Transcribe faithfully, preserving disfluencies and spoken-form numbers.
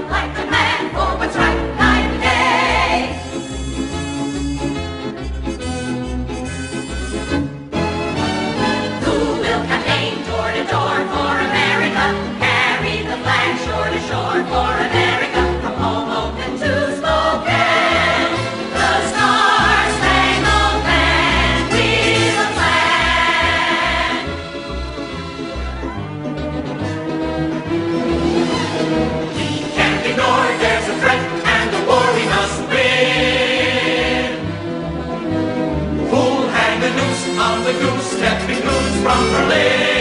like a man for what's right night and day. Who will campaign door to door for America? Carry the flag shore to shore for America. From Hoboken to Spokane, the Star-Spangled Band, we the flag. We can't ignore there's a threat and a war we must win. Who'll hang the noose on the goose, stepping goose from Berlin?